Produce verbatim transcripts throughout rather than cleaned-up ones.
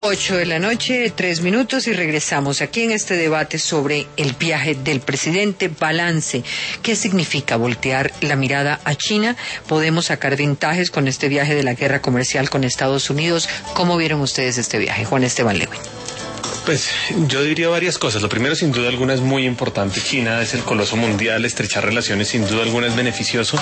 Ocho de la noche, tres minutos y regresamos aquí en este debate sobre el viaje del presidente. Balance. ¿Qué significa voltear la mirada a China? ¿Podemos sacar ventajas con este viaje de la guerra comercial con Estados Unidos? ¿Cómo vieron ustedes este viaje? Juan Esteban Lewin. Pues yo diría varias cosas. Lo primero, sin duda alguna, es muy importante. China es el coloso mundial, estrechar relaciones sin duda alguna es beneficioso.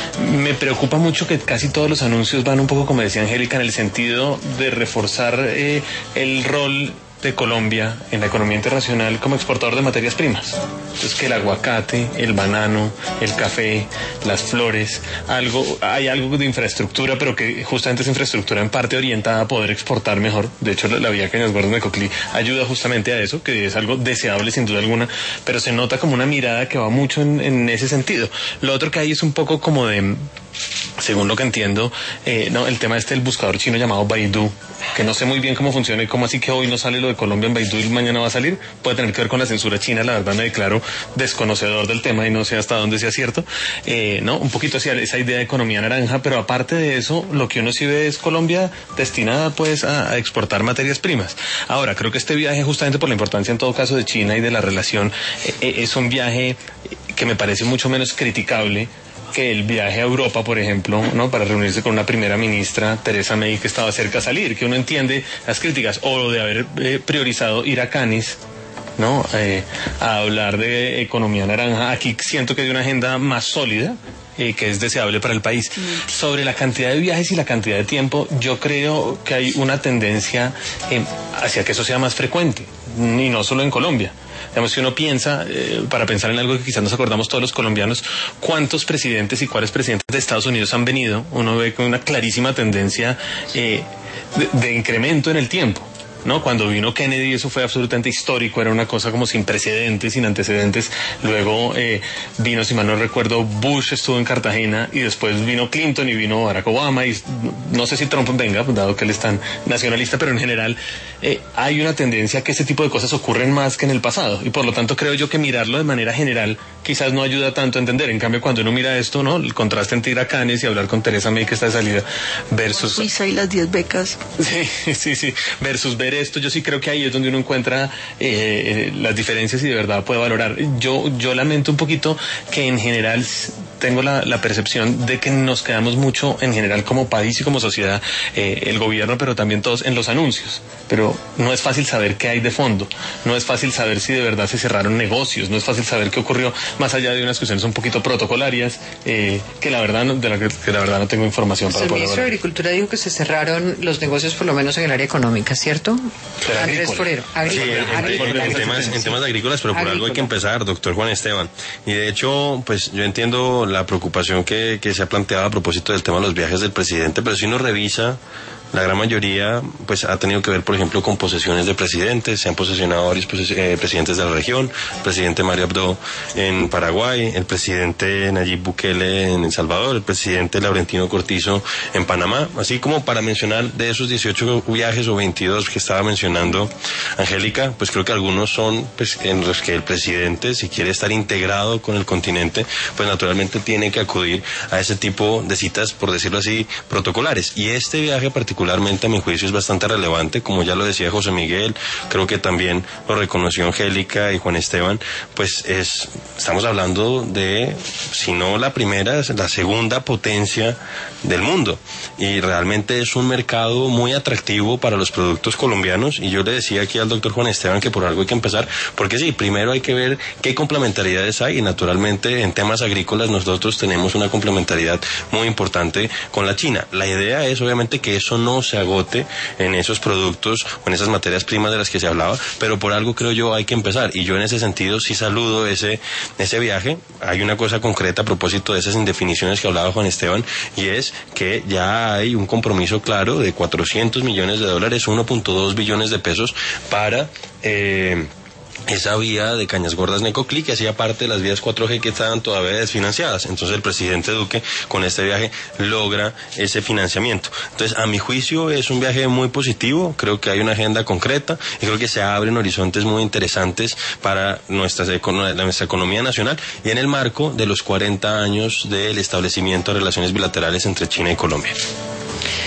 Me preocupa mucho que casi todos los anuncios van un poco, como decía Angélica, en el sentido de reforzar eh, el rol de Colombia en la economía internacional como exportador de materias primas. Entonces, que el aguacate, el banano, el café, las flores, algo, hay algo de infraestructura, pero que justamente es infraestructura en parte orientada a poder exportar mejor. De hecho, la, la vía Cañas Gordas Necoclí ayuda justamente a eso, que es algo deseable sin duda alguna, pero se nota como una mirada que va mucho en, en ese sentido. Lo otro que hay es un poco como de, según lo que entiendo, eh, no, el tema este del buscador chino llamado Baidu, que no sé muy bien cómo funciona y cómo así que hoy no sale lo de Colombia en Baidu y mañana va a salir. Puede tener que ver con la censura china. La verdad me declaro desconocedor del tema y no sé hasta dónde sea cierto. Eh, no, un poquito hacia esa idea de economía naranja, pero aparte de eso, lo que uno sí ve es Colombia destinada pues a, a exportar materias primas. Ahora, creo que este viaje, justamente por la importancia en todo caso de China y de la relación, eh, es un viaje que me parece mucho menos criticable que el viaje a Europa, por ejemplo, ¿no? Para reunirse con una primera ministra, Theresa May, que estaba cerca a salir, que uno entiende las críticas, o de haber eh, priorizado ir a Cannes, ¿no? Eh, a hablar de economía naranja. Aquí siento que hay una agenda más sólida, eh, que es deseable para el país. Mm. Sobre la cantidad de viajes y la cantidad de tiempo, yo creo que hay una tendencia eh, hacia que eso sea más frecuente, y no solo en Colombia. Digamos, si uno piensa, eh, para pensar en algo que quizás nos acordamos todos los colombianos, cuántos presidentes y cuáles presidentes de Estados Unidos han venido, uno ve con una clarísima tendencia eh, de, de incremento en el tiempo, ¿no? Cuando vino Kennedy eso fue absolutamente histórico, era una cosa como sin precedentes, sin antecedentes. Luego eh, vino, si mal no recuerdo, Bush estuvo en Cartagena y después vino Clinton y vino Barack Obama y no sé si Trump venga, dado que él es tan nacionalista, pero en general eh, hay una tendencia a que ese tipo de cosas ocurren más que en el pasado y por lo tanto creo yo que mirarlo de manera general quizás no ayuda tanto a entender. En cambio, cuando uno mira esto, ¿no? El contraste entre ir a Cannes y hablar con Theresa May, que está de salida, versus Suiza y las diez becas. Sí, sí, sí, versus ver esto, yo sí creo que ahí es donde uno encuentra eh, las diferencias y de verdad puede valorar. Yo, yo lamento un poquito que en general tengo la, la percepción de que nos quedamos mucho en general como país y como sociedad, eh, el gobierno, pero también todos en los anuncios. Pero no es fácil saber qué hay de fondo, no es fácil saber si de verdad se cerraron negocios, no es fácil saber qué ocurrió más allá de unas cuestiones un poquito protocolarias, eh, que la verdad no, de la que, que la verdad no tengo información pues para el poder ministro de Agricultura dijo que se cerraron los negocios por lo menos en el área económica, ¿cierto? Pero Andrés Forero. Sí, en, en, en, temas, en temas agrícolas, pero por Agrícola. Algo hay que empezar, doctor Juan Esteban. Y de hecho, pues yo entiendo la preocupación que, que se ha planteado a propósito del tema de los viajes del presidente, pero si uno revisa, la gran mayoría pues ha tenido que ver, por ejemplo, con posesiones de presidentes. Se han posesionado varios eh, presidentes de la región, el presidente Mario Abdo en Paraguay, el presidente Nayib Bukele en El Salvador, el presidente Laurentino Cortizo en Panamá, así como para mencionar de esos dieciocho viajes o veintidós que estaba mencionando Angélica, pues creo que algunos son pues en los que el presidente, si quiere estar integrado con el continente, pues naturalmente tiene que acudir a ese tipo de citas, por decirlo así, protocolares. Y este viaje particularmente a mi juicio es bastante relevante, como ya lo decía José Miguel, creo que también lo reconoció Angélica y Juan Esteban, pues es, estamos hablando de, si no la primera, la segunda potencia del mundo, y realmente es un mercado muy atractivo para los productos colombianos, y yo le decía aquí al doctor Juan Esteban que por algo hay que empezar, porque sí, primero hay que ver qué complementariedades hay, y naturalmente en temas agrícolas nosotros tenemos una complementariedad muy importante con la China. La idea es obviamente que eso no se agote en esos productos o en esas materias primas de las que se hablaba, pero por algo creo yo hay que empezar, y yo en ese sentido sí saludo ese, ese viaje. Hay una cosa concreta a propósito de esas indefiniciones que hablaba Juan Esteban, y es que ya hay un compromiso claro de cuatrocientos millones de dólares, uno punto dos billones de pesos para eh, esa vía de Cañas Gordas Necoclí, que hacía parte de las vías cuatro G que estaban todavía desfinanciadas. Entonces el presidente Duque con este viaje logra ese financiamiento. Entonces a mi juicio es un viaje muy positivo, creo que hay una agenda concreta y creo que se abren horizontes muy interesantes para nuestra, nuestra economía nacional, y en el marco de los cuarenta años del establecimiento de relaciones bilaterales entre China y Colombia.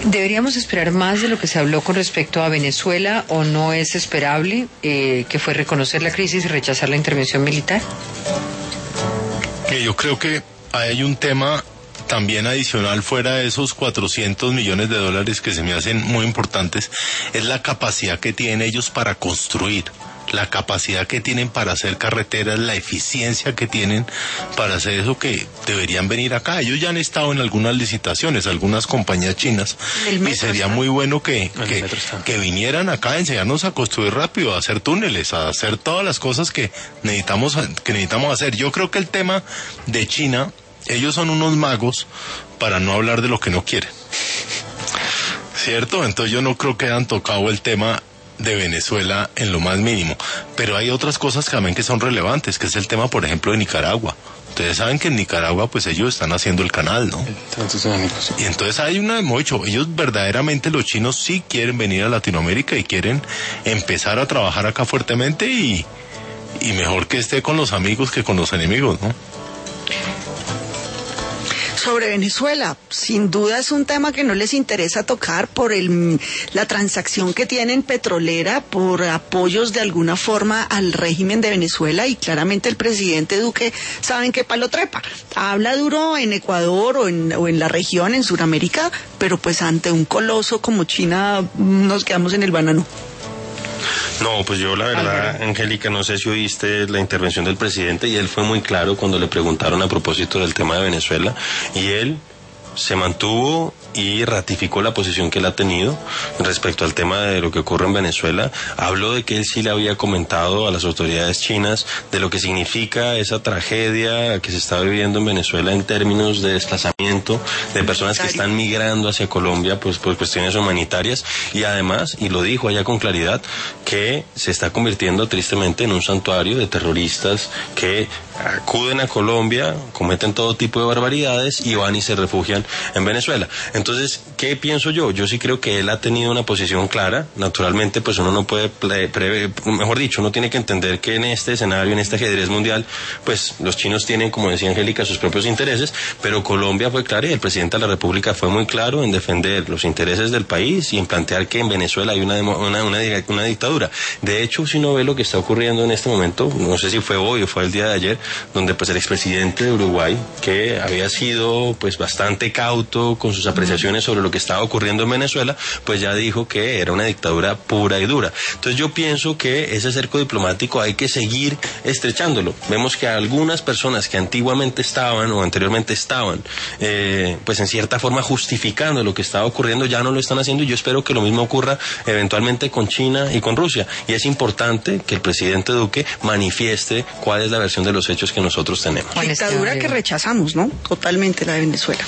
¿Deberíamos esperar más de lo que se habló con respecto a Venezuela o no es esperable, eh, que fue reconocer la crisis y rechazar la intervención militar? Yo creo que hay un tema también adicional fuera de esos cuatrocientos millones de dólares que se me hacen muy importantes, es la capacidad que tienen ellos para construir, la capacidad que tienen para hacer carreteras, la eficiencia que tienen para hacer eso, que deberían venir acá. Ellos ya han estado en algunas licitaciones, algunas compañías chinas, y sería muy bueno que, que, que vinieran acá a enseñarnos a construir rápido, a hacer túneles, a hacer todas las cosas que necesitamos, que necesitamos hacer. Yo creo que el tema de China, ellos son unos magos para no hablar de lo que no quieren, ¿cierto? Entonces yo no creo que hayan tocado el tema de Venezuela en lo más mínimo, pero hay otras cosas también que son relevantes, que es el tema, por ejemplo, de Nicaragua. Ustedes saben que en Nicaragua, pues ellos están haciendo el canal, ¿no? Y entonces hay una, hemos dicho, ellos verdaderamente, los chinos sí quieren venir a Latinoamérica y quieren empezar a trabajar acá fuertemente, y, y mejor que esté con los amigos que con los enemigos, ¿no? Sobre Venezuela, sin duda es un tema que no les interesa tocar por el, la transacción que tienen petrolera, por apoyos de alguna forma al régimen de Venezuela, y claramente el presidente Duque saben qué palo trepa. Habla duro en Ecuador o en, o en la región, en Sudamérica, pero pues ante un coloso como China nos quedamos en el banano. No, pues yo la verdad, Angélica, no sé si oíste la intervención del presidente, y él fue muy claro cuando le preguntaron a propósito del tema de Venezuela, y él se mantuvo y ratificó la posición que él ha tenido respecto al tema de lo que ocurre en Venezuela. Habló de que él sí le había comentado a las autoridades chinas de lo que significa esa tragedia que se está viviendo en Venezuela en términos de desplazamiento de personas que están migrando hacia Colombia, pues por cuestiones humanitarias, y además, y lo dijo allá con claridad, que se está convirtiendo tristemente en un santuario de terroristas que acuden a Colombia, cometen todo tipo de barbaridades y van y se refugian en Venezuela. Entonces, ¿qué pienso yo? Yo sí creo que él ha tenido una posición clara. Naturalmente, pues uno no puede, prever, mejor dicho, uno tiene que entender que en este escenario, en este ajedrez mundial, pues los chinos tienen, como decía Angélica, sus propios intereses, pero Colombia fue clara y el presidente de la República fue muy claro en defender los intereses del país y en plantear que en Venezuela hay una, una, una, una dictadura. De hecho, si uno ve lo que está ocurriendo en este momento, no sé si fue hoy o fue el día de ayer, donde pues el expresidente de Uruguay, que había sido pues bastante cauto con sus apreciaciones sobre lo que estaba ocurriendo en Venezuela, pues ya dijo que era una dictadura pura y dura. Entonces yo pienso que ese cerco diplomático hay que seguir estrechándolo. Vemos que algunas personas que antiguamente estaban o anteriormente estaban eh, pues en cierta forma justificando lo que estaba ocurriendo, ya no lo están haciendo, y yo espero que lo mismo ocurra eventualmente con China y con Rusia. Y es importante que el presidente Duque manifieste cuál es la versión de los hechos que nosotros tenemos. Dictadura que rechazamos, ¿no? Totalmente, la de Venezuela.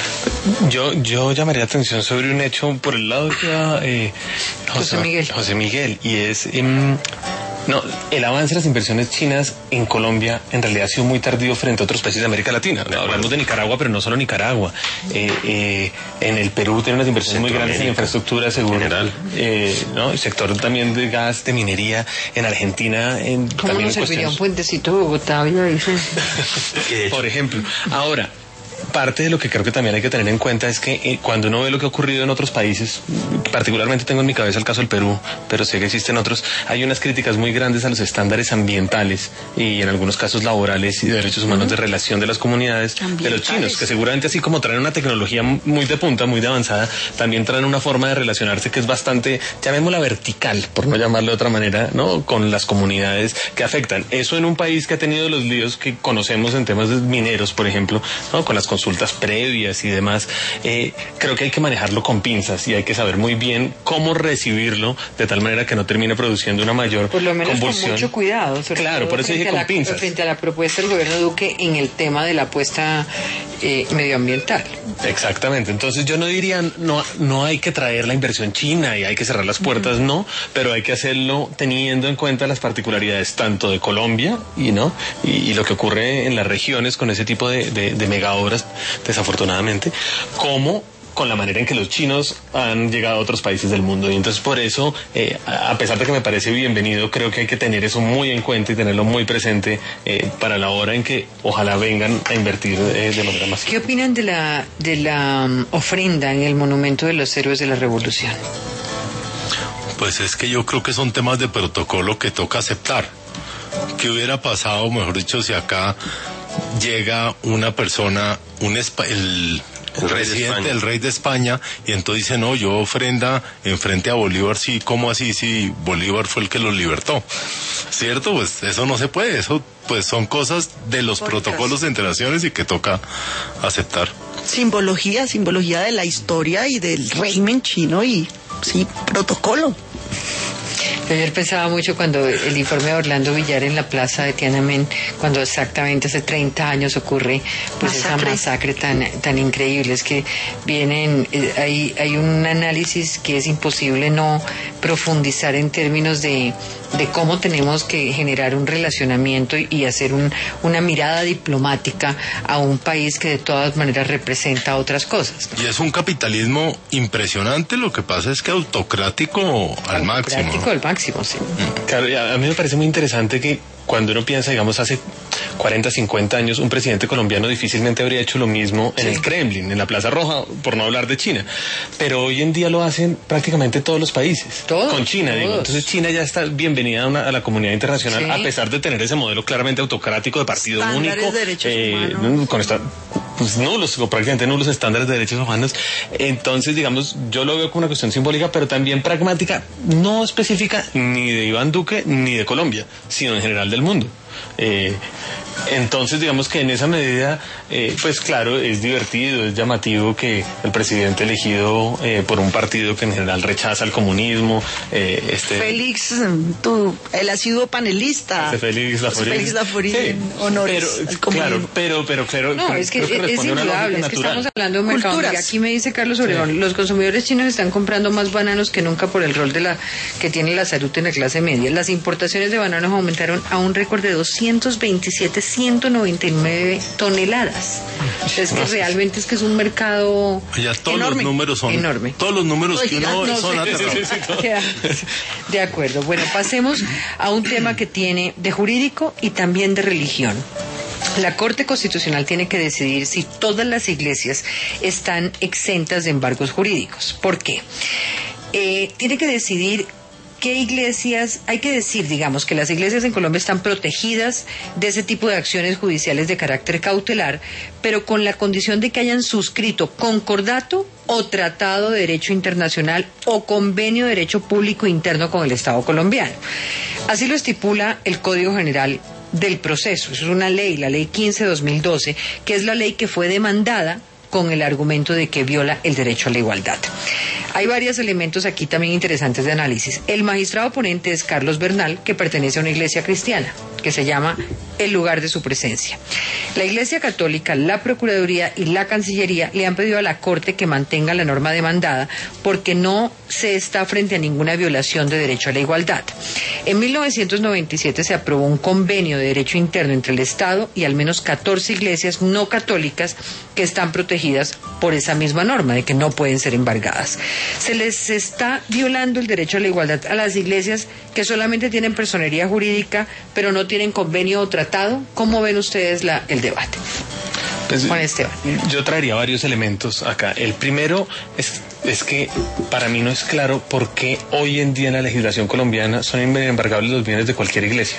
Yo, yo llamaría la atención sobre un hecho por el lado que va eh, José, José Miguel. José Miguel, y es... Eh, No, el avance de las inversiones chinas en Colombia en realidad ha sido muy tardío frente a otros países de América Latina. Hablamos de Nicaragua, pero no solo Nicaragua. Eh, eh, en el Perú tiene unas inversiones muy grandes en infraestructura, seguro. General. Eh, ¿no? El sector también de gas, de minería. En Argentina, en, ¿cómo también nos en serviría cuestiones... un puentecito de Bogotá? Dice. Por ejemplo. Ahora, parte de lo que creo que también hay que tener en cuenta es que eh, cuando uno ve lo que ha ocurrido en otros países, particularmente tengo en mi cabeza el caso del Perú, pero sé que existen otros, hay unas críticas muy grandes a los estándares ambientales y en algunos casos laborales y de derechos humanos, uh-huh, de relación de las comunidades de los chinos, que seguramente así como traen una tecnología muy de punta, muy de avanzada, también traen una forma de relacionarse que es bastante, llamémosla vertical, por no llamarlo de otra manera, ¿no? Con las comunidades que afectan. Eso en un país que ha tenido los líos que conocemos en temas mineros, por ejemplo, ¿no? Con las consultas previas y demás, eh, creo que hay que manejarlo con pinzas y hay que saber muy bien cómo recibirlo de tal manera que no termine produciendo una mayor por lo menos convulsión. Con mucho cuidado. Claro, por eso dije con la, pinzas. Frente a la propuesta del gobierno Duque en el tema de la apuesta eh, medioambiental. Exactamente. Entonces yo no diría, no, no hay que traer la inversión china y hay que cerrar las puertas, uh-huh, no, pero hay que hacerlo teniendo en cuenta las particularidades tanto de Colombia y no y, y lo que ocurre en las regiones con ese tipo de, de, de mega obras, desafortunadamente, como con la manera en que los chinos han llegado a otros países del mundo. Y entonces por eso, eh, a pesar de que me parece bienvenido, creo que hay que tener eso muy en cuenta y tenerlo muy presente eh, para la hora en que ojalá vengan a invertir eh, de manera masiva. ¿Qué opinan de la, de la um, ofrenda en el Monumento de los Héroes de la Revolución? Pues es que yo creo que son temas de protocolo que toca aceptar. ¿Qué hubiera pasado, mejor dicho, si acá llega una persona, un espa- el, el presidente, el rey de España, y entonces dice, no, yo ofrenda en frente a Bolívar, sí, ¿cómo así? Si Bolívar fue el que los libertó, ¿cierto? Pues eso no se puede, eso pues son cosas de los Por protocolos de interacciones y que toca aceptar. Simbología, simbología de la historia y del régimen chino y, sí, protocolo. Ayer pensaba mucho cuando el informe de Orlando Villar en la plaza de Tiananmen, cuando exactamente hace treinta años ocurre pues masacre. esa masacre tan tan increíble. Es que vienen, eh, hay, hay un análisis que es imposible no profundizar en términos de, de cómo tenemos que generar un relacionamiento y, y hacer un, una mirada diplomática a un país que de todas maneras representa otras cosas. Y es un capitalismo impresionante, lo que pasa es que autocrático al autocrático máximo. Autocrático al máximo, sí. Claro, a mí me parece muy interesante que cuando uno piensa, digamos, hace cuarenta, cincuenta años, un presidente colombiano difícilmente habría hecho lo mismo en sí. el Kremlin, en la Plaza Roja, por no hablar de China. Pero hoy en día lo hacen prácticamente todos los países. Todos. Con China, todos. digo. Entonces China ya está bienvenida a, una, a la comunidad internacional, sí. a pesar de tener ese modelo claramente autocrático de partido estándares único. De derechos eh, humanos. Con esta... pues nulos, o prácticamente nulos estándares de derechos humanos. Entonces, digamos, yo lo veo como una cuestión simbólica, pero también pragmática, no específica ni de Iván Duque ni de Colombia, sino en general del mundo. Eh, entonces, digamos que en esa medida, eh, pues claro, es divertido, es llamativo que el presidente elegido eh, por un partido que en general rechaza el comunismo, eh, este... Félix, tú, el asiduo panelista. Este Félix Laforí. Félix Laforí, sí, honores pero, al comunismo. Claro, pero, pero, claro. No, creo, es que, creo que es indudable, es que estamos hablando de mercado. Mira, aquí me dice Carlos Obregón, sí. los consumidores chinos están comprando más bananos que nunca por el rol de la que tiene la salud en la clase media. Las importaciones de bananos aumentaron a un récord de doscientos veintisiete, ciento noventa y nueve toneladas. Es que realmente es que es un mercado ya todos enorme, los números son enorme. Todos los números que uno no, son sí, aterradores. sí, sí, sí. De acuerdo. Bueno, pasemos a un tema que tiene de jurídico y también de religión. La Corte Constitucional tiene que decidir si todas las iglesias están exentas de embargos jurídicos. ¿Por qué? Eh, tiene que decidir qué iglesias, hay que decir, digamos, que las iglesias en Colombia están protegidas de ese tipo de acciones judiciales de carácter cautelar, pero con la condición de que hayan suscrito concordato o tratado de derecho internacional o convenio de derecho público interno con el Estado colombiano. Así lo estipula el Código General del Proceso. Eso es una ley, la ley quince de dos mil doce, que es la ley que fue demandada con el argumento de que viola el derecho a la igualdad. Hay varios elementos aquí también interesantes de análisis. El magistrado ponente es Carlos Bernal, que pertenece a una iglesia cristiana, que se llama El Lugar de Su Presencia. La Iglesia Católica, la Procuraduría y la Cancillería le han pedido a la Corte que mantenga la norma demandada porque no se está frente a ninguna violación de derecho a la igualdad. En mil novecientos noventa y siete se aprobó un convenio de derecho interno entre el Estado y al menos catorce iglesias no católicas que están protegidas por esa misma norma de que no pueden ser embargadas. Se les está violando el derecho a la igualdad a las iglesias que solamente tienen personería jurídica pero no tienen convenio o tratado. ¿Cómo ven ustedes la, el debate? Pues, Juan Esteban. Yo traería varios elementos acá. El primero es, es que para mí no es claro por qué hoy en día en la legislación colombiana son inembargables los bienes de cualquier iglesia.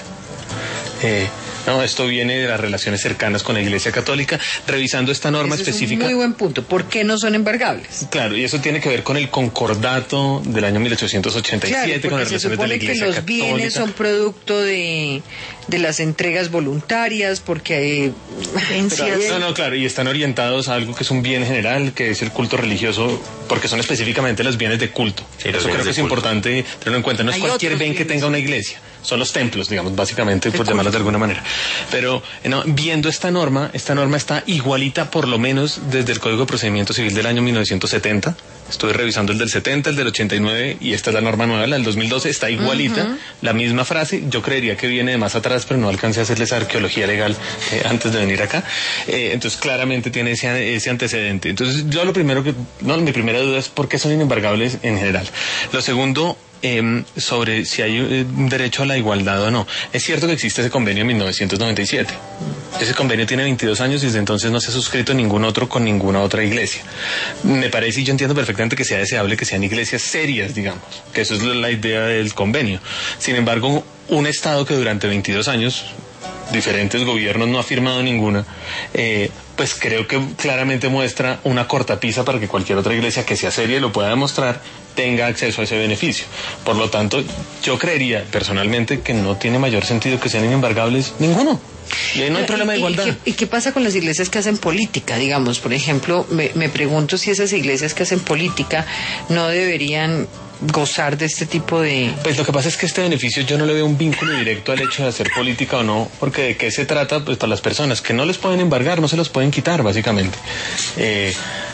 Eh, No, esto viene de las relaciones cercanas con la Iglesia Católica. Revisando esta norma Ese específica... Es un muy buen punto. ¿Por qué no son embargables? Claro, y eso tiene que ver con el concordato del año mil ochocientos ochenta y siete, claro, con las relaciones de la Iglesia Católica. Se supone que los bienes son producto de, de las entregas voluntarias, porque hay... Pero, no, no, claro, y están orientados a algo que es un bien general, que es el culto religioso, porque son específicamente los bienes de culto. Sí, eso creo que es culto. Importante tenerlo en cuenta. No es hay cualquier bien que tenga una iglesia. Son los templos, digamos, básicamente, por llamarlos de alguna manera. Pero no, viendo esta norma, esta norma está igualita por lo menos desde el Código de Procedimiento Civil del año mil novecientos setenta. Estuve revisando el del setenta, el del ochenta y nueve, y esta es la norma nueva, la del dos mil doce, está igualita, uh-huh. La misma frase. Yo creería que viene de más atrás, pero no alcancé a hacerles arqueología legal eh, antes de venir acá. Eh, entonces claramente tiene ese, ese antecedente. Entonces yo lo primero que, no, mi primera duda es por qué son inembargables en general. Lo segundo, Eh, sobre si hay eh, un derecho a la igualdad o no. Es cierto que existe ese convenio en mil novecientos noventa y siete. Ese convenio tiene veintidós años y desde entonces no se ha suscrito ningún otro con ninguna otra iglesia. Me parece, y yo entiendo perfectamente que sea deseable que sean iglesias serias, digamos, que eso es la idea del convenio. Sin embargo, un Estado que durante veintidós años, diferentes gobiernos, no ha firmado ninguna, eh, pues creo que claramente muestra una cortapisa para que cualquier otra iglesia que sea seria y lo pueda demostrar tenga acceso a ese beneficio. Por lo tanto, yo creería personalmente que no tiene mayor sentido que sean inembargables ninguno. Y ahí no hay problema de igualdad. ¿Y qué, ¿Y qué pasa con las iglesias que hacen política? Digamos, por ejemplo, me, me pregunto si esas iglesias que hacen política no deberían gozar de este tipo de... Pues lo que pasa es que este beneficio yo no le veo un vínculo directo al hecho de hacer política o no, porque de qué se trata, pues para las personas que no les pueden embargar, no se los pueden quitar, básicamente. Eh...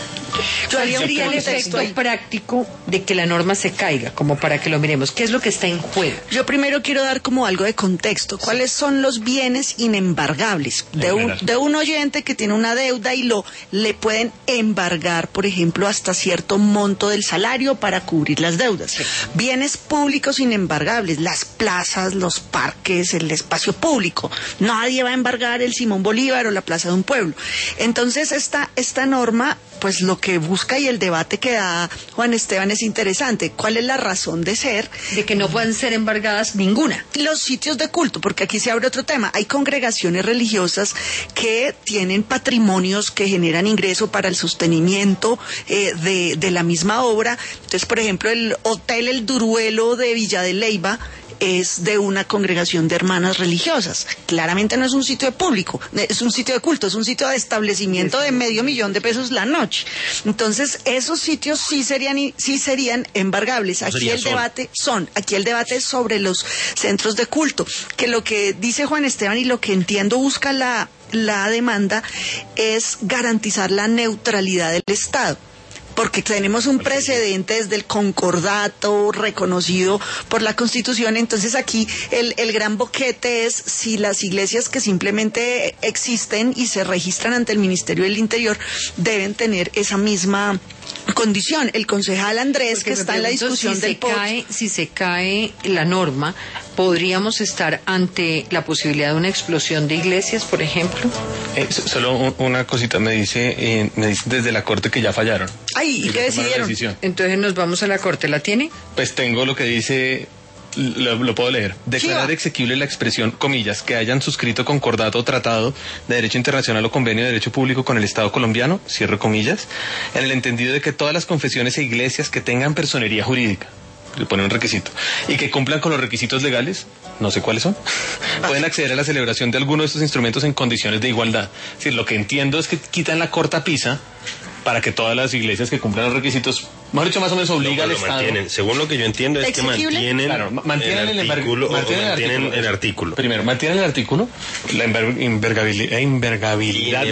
¿Cuál sería el efecto práctico de que la norma se caiga? Como para que lo miremos. ¿Qué es lo que está en juego? Yo primero quiero dar como algo de contexto. ¿Cuáles son los bienes inembargables? De un, de un oyente que tiene una deuda y lo le pueden embargar, por ejemplo, hasta cierto monto del salario para cubrir las deudas. Sí. Bienes públicos inembargables, las plazas, los parques, el espacio público. Nadie va a embargar el Simón Bolívar o la plaza de un pueblo. Entonces, esta, esta norma, pues lo que busca y el debate que da Juan Esteban es interesante. ¿Cuál es la razón de ser? De que no puedan ser embargadas ninguna. Los sitios de culto, porque aquí se abre otro tema. Hay congregaciones religiosas que tienen patrimonios que generan ingreso para el sostenimiento eh, de, de la misma obra. Entonces, por ejemplo, el Hotel El Duruelo de Villa de Leyva es de una congregación de hermanas religiosas. Claramente no es un sitio de público, es un sitio de culto, es un sitio de establecimiento de medio millón de pesos la noche. Entonces, esos sitios sí serían sí serían embargables. Aquí el debate son, aquí el debate es sobre los centros de culto, que lo que dice Juan Esteban y lo que entiendo busca la la demanda es garantizar la neutralidad del Estado. Porque tenemos un precedente desde el concordato reconocido por la Constitución. Entonces aquí el, el gran boquete es si las iglesias que simplemente existen y se registran ante el Ministerio del Interior deben tener esa misma condición. El concejal Andrés, porque que está en la discusión si del se cae, si se cae la norma, ¿podríamos estar ante la posibilidad de una explosión de iglesias, por ejemplo? Eh, solo un, una cosita me dice, eh, me dice desde la Corte que ya fallaron. Ay, ¿y qué decidieron? Entonces nos vamos a la Corte, ¿la tiene? Pues tengo lo que dice... Lo, lo puedo leer. Declarar sí, exequible la expresión, comillas, que hayan suscrito concordato o tratado de derecho internacional o convenio de derecho público con el Estado colombiano, cierro comillas, en el entendido de que todas las confesiones e iglesias que tengan personería jurídica, le ponen un requisito, y que cumplan con los requisitos legales, no sé cuáles son, pueden acceder a la celebración de alguno de estos instrumentos en condiciones de igualdad. Es decir, lo que entiendo es que quitan la cortapisa para que todas las iglesias que cumplan los requisitos, mejor dicho, más o menos obliga al Estado. Según lo que yo entiendo es que mantienen, claro, mantienen el, el artículo, mantienen, mantienen el, artículo. el artículo. Primero, mantienen el artículo, la envergabilidad, envergabilidad,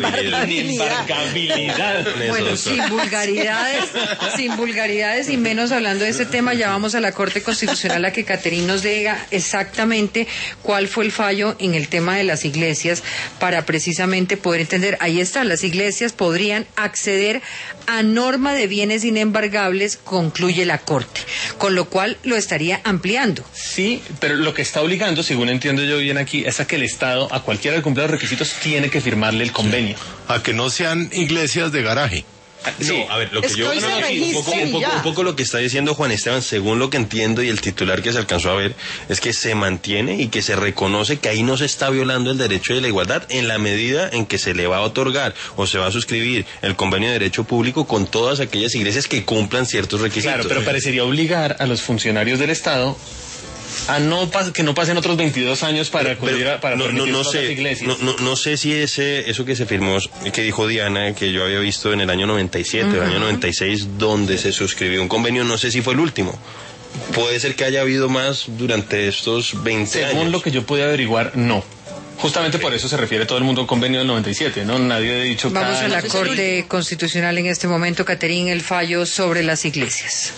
envergabilidad. Bueno, sin vulgaridades, sin vulgaridades y menos hablando de ese tema, ya vamos a la Corte Constitucional a que Caterín nos diga exactamente cuál fue el fallo en el tema de las iglesias para precisamente poder entender. Ahí está, las iglesias podrían acceder acceder a norma de bienes inembargables, concluye la Corte, con lo cual lo estaría ampliando. Sí, pero lo que está obligando, según entiendo yo bien aquí, es a que el Estado, a cualquiera que cumpla los requisitos, tiene que firmarle el convenio. Sí. A que no sean iglesias de garaje. Sí, no, a ver, lo que yo... No, no, sí, un, poco, un, poco, un poco lo que está diciendo Juan Esteban, según lo que entiendo y el titular que se alcanzó a ver, es que se mantiene y que se reconoce que ahí no se está violando el derecho de la igualdad en la medida en que se le va a otorgar o se va a suscribir el convenio de derecho público con todas aquellas iglesias que cumplan ciertos requisitos. Claro, pero parecería obligar a los funcionarios del Estado a no pas- que no pasen otros veintidós años para acudir a para no, no, no sé, iglesias. No, no, no sé si ese eso que se firmó, que dijo Diana, que yo había visto en el año noventa y siete, uh-huh. el año noventa y seis, donde se suscribió un convenio, no sé si fue el último. Puede ser que haya habido más durante estos veinte Según años. Según lo que yo pude averiguar, no. Justamente por eso se refiere todo el mundo al convenio del noventa y siete, ¿no? Nadie ha dicho... Vamos cada... a la Corte Constitucional en este momento, Caterín, el fallo sobre las iglesias.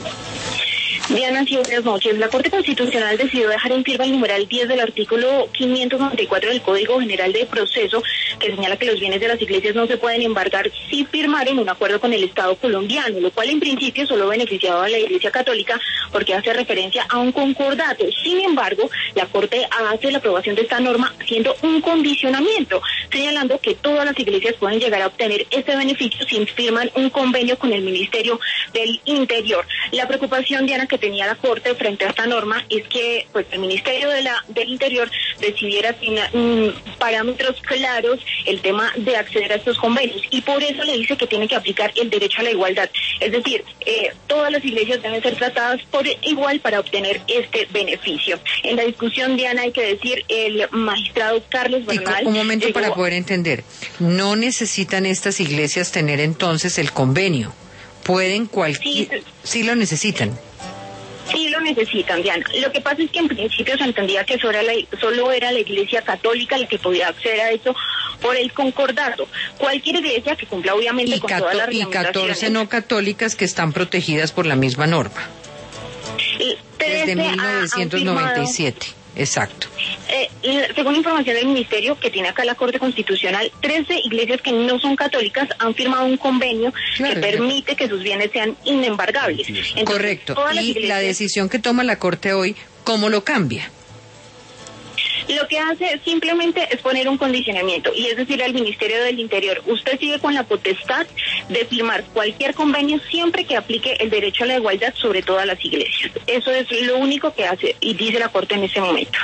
Diana, sí, buenas noches. La Corte Constitucional decidió dejar en firme el numeral diez del artículo quinientos noventa y cuatro del Código General de Proceso, que señala que los bienes de las iglesias no se pueden embargar si firmaron un acuerdo con el Estado colombiano, lo cual en principio solo beneficiaba a la Iglesia Católica porque hace referencia a un concordato. Sin embargo, la Corte hace la aprobación de esta norma haciendo un condicionamiento, señalando que todas las iglesias pueden llegar a obtener este beneficio si firman un convenio con el Ministerio del Interior. La preocupación, Diana, que tenía la Corte frente a esta norma es que pues el Ministerio de la, del Interior decidiera sin um, parámetros claros el tema de acceder a estos convenios, y por eso le dice que tiene que aplicar el derecho a la igualdad. Es decir, eh, todas las iglesias deben ser tratadas por igual para obtener este beneficio. En la discusión, Diana, hay que decir, el magistrado Carlos Bernal... Un momento llegó... para poder entender. No necesitan estas iglesias tener entonces el convenio. Pueden cualquier... Sí, sí lo necesitan. Sí lo necesitan, Diana. Lo que pasa es que en principio se entendía que solo era, la, solo era la Iglesia Católica la que podía acceder a eso por el concordato. Cualquier iglesia que cumpla obviamente y con todas las y catorce no católicas que están protegidas por la misma norma. Y desde mil novecientos noventa y siete. Exacto. Eh, según información del Ministerio que tiene acá la Corte Constitucional, trece iglesias que no son católicas han firmado un convenio claro, que permite que sus bienes sean inembargables. Entonces, correcto. Y iglesias... la decisión que toma la Corte hoy, ¿cómo lo cambia? Lo que hace simplemente es poner un condicionamiento, y es decir, al Ministerio del Interior, usted sigue con la potestad de firmar cualquier convenio siempre que aplique el derecho a la igualdad sobre todas las iglesias. Eso es lo único que hace y dice la Corte en ese momento.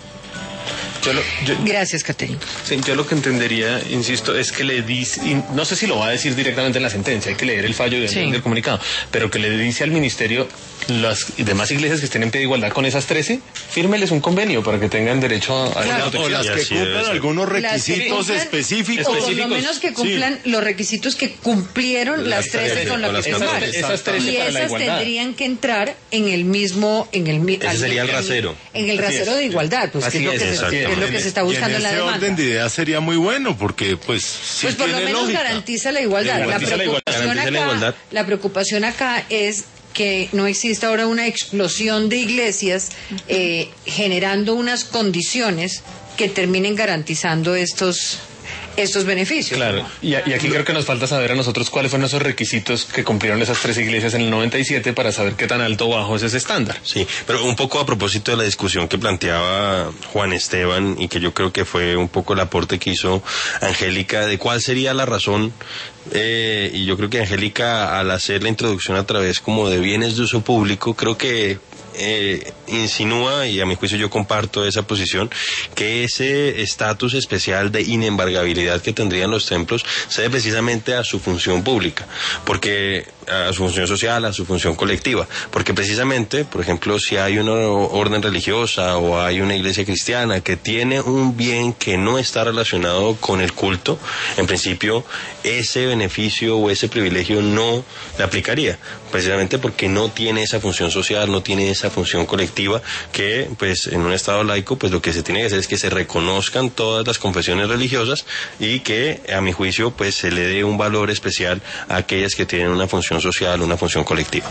Yo lo, yo, Gracias, Caterina. Sí, yo lo que entendería, insisto, es que le dice, no sé si lo va a decir directamente en la sentencia, hay que leer el fallo del, sí. del comunicado, pero que le dice al Ministerio, las demás iglesias que estén en pie de igualdad con esas trece, fírmeles un convenio para que tengan derecho a, a claro, la o las que cumplan algunos requisitos cumplan, específicos. O por lo menos que cumplan sí. los requisitos que cumplieron las, las trece con la que firmaron. Esas trece y para la esas igualdad. Tendrían que entrar en el mismo... En el, Ese al, sería el rasero. En el rasero es. de igualdad, pues que es, lo que, se, que es lo que se está buscando en la demanda. Orden de ideas sería muy bueno, porque pues sí pues por lo menos lógica. garantiza la igualdad. Garantiza la, preocupación la, acá, la, igualdad. la preocupación acá es que no exista ahora una explosión de iglesias eh, generando unas condiciones que terminen garantizando estos estos beneficios. Claro, y, y aquí creo que nos falta saber a nosotros cuáles fueron esos requisitos que cumplieron esas tres iglesias en el noventa y siete para saber qué tan alto o bajo es ese estándar. Sí, pero un poco a propósito de la discusión que planteaba Juan Esteban y que yo creo que fue un poco el aporte que hizo Angélica de cuál sería la razón, eh, y yo creo que Angélica al hacer la introducción a través como de bienes de uso público, creo que Eh, insinúa, y a mi juicio yo comparto esa posición, que ese estatus especial de inembargabilidad que tendrían los templos se debe precisamente a su función pública, porque a su función social, a su función colectiva, porque precisamente, por ejemplo, si hay una orden religiosa o hay una iglesia cristiana que tiene un bien que no está relacionado con el culto, en principio ese beneficio o ese privilegio no le aplicaría, precisamente porque no tiene esa función social, no tiene esa función colectiva que pues en un estado laico pues lo que se tiene que hacer es que se reconozcan todas las confesiones religiosas y que a mi juicio pues se le dé un valor especial a aquellas que tienen una función social, una función colectiva.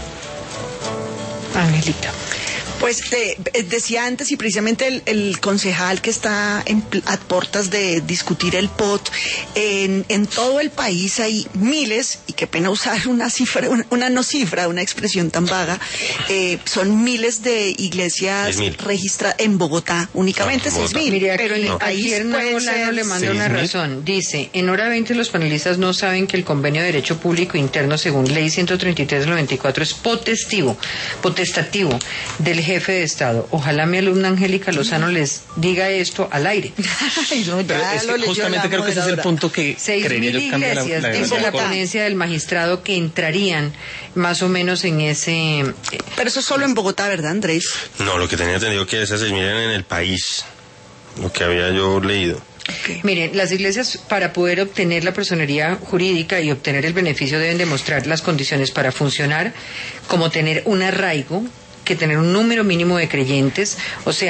Angelita. Pues eh, decía antes, y precisamente el, el concejal que está en, a puertas de discutir el P O T, en, en todo el país hay miles, y qué pena usar una cifra, una, una no cifra, una expresión tan vaga, eh, son miles de iglesias registradas en Bogotá, únicamente seis mil. Mire, pero en el país no le manda una razón. Dice, en hora veinte los panelistas no saben que el convenio de derecho público interno según ley ciento treinta y tres del noventa y cuatro es potestivo, potestativo del jefe de Estado. Ojalá mi alumna Angélica Lozano les diga esto al aire. Ay, no, Pero es que justamente creo que ese es el punto que creería yo cambia la, la, dice la ponencia del magistrado que entrarían más o menos en ese... Pero eso es solo en Bogotá, ¿verdad, Andrés? No, lo que tenía entendido que esas se miran en el país, lo que había yo leído. Okay. Miren, las iglesias para poder obtener la personería jurídica y obtener el beneficio deben demostrar las condiciones para funcionar, como tener un arraigo, que tener un número mínimo de creyentes, o sea,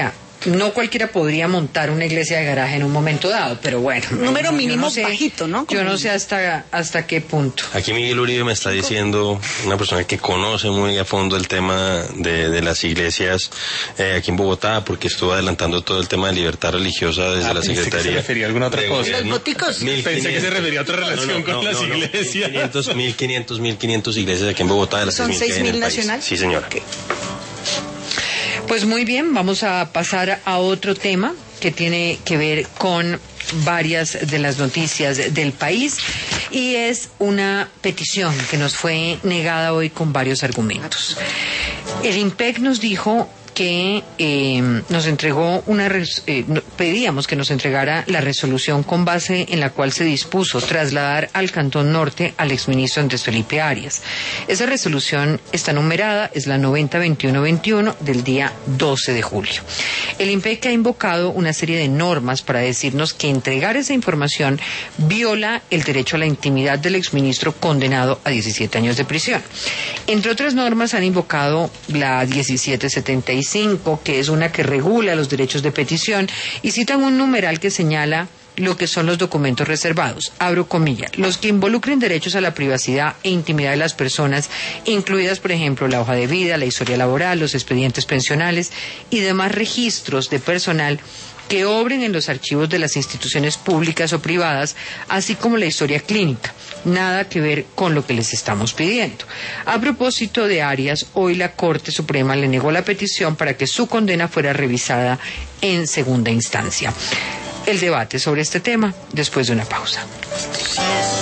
no cualquiera podría montar una iglesia de garaje en un momento dado, pero bueno. Número no, mínimo no sé, bajito, ¿no? Como yo no sé hasta, hasta qué punto. Aquí Miguel Uribe me está diciendo, una persona que conoce muy a fondo el tema de, de las iglesias eh, aquí en Bogotá, porque estuvo adelantando todo el tema de libertad religiosa desde ah, la Secretaría. Secretaría. ¿Se refería a alguna otra cosa? Los boticos. Pensé que se refería a otra relación no, no, con no, las no, iglesias. No, mil quinientos, mil quinientos iglesias aquí en Bogotá. De las ¿Son seis mil nacionales? Sí, señora. Okay. Pues muy bien, vamos a pasar a otro tema que tiene que ver con varias de las noticias del país y es una petición que nos fue negada hoy con varios argumentos. El IMPEC nos dijo que eh, nos entregó una res, eh, pedíamos que nos entregara la resolución con base en la cual se dispuso trasladar al Cantón Norte al exministro Andrés Felipe Arias. Esa resolución está numerada, es la noventa veintiuno veintiuno del día doce de julio. El IMPEC ha invocado una serie de normas para decirnos que entregar esa información viola el derecho a la intimidad del exministro condenado a diecisiete años de prisión. Entre otras normas han invocado la diecisiete setenta y cinco, que es una que regula los derechos de petición, y citan un numeral que señala lo que son los documentos reservados. Abro comillas, los que involucren derechos a la privacidad e intimidad de las personas, incluidas, por ejemplo, la hoja de vida, la historia laboral, los expedientes pensionales y demás registros de personal que obren en los archivos de las instituciones públicas o privadas, así como la historia clínica. Nada que ver con lo que les estamos pidiendo. A propósito de Arias, hoy la Corte Suprema le negó la petición para que su condena fuera revisada en segunda instancia. El debate sobre este tema después de una pausa.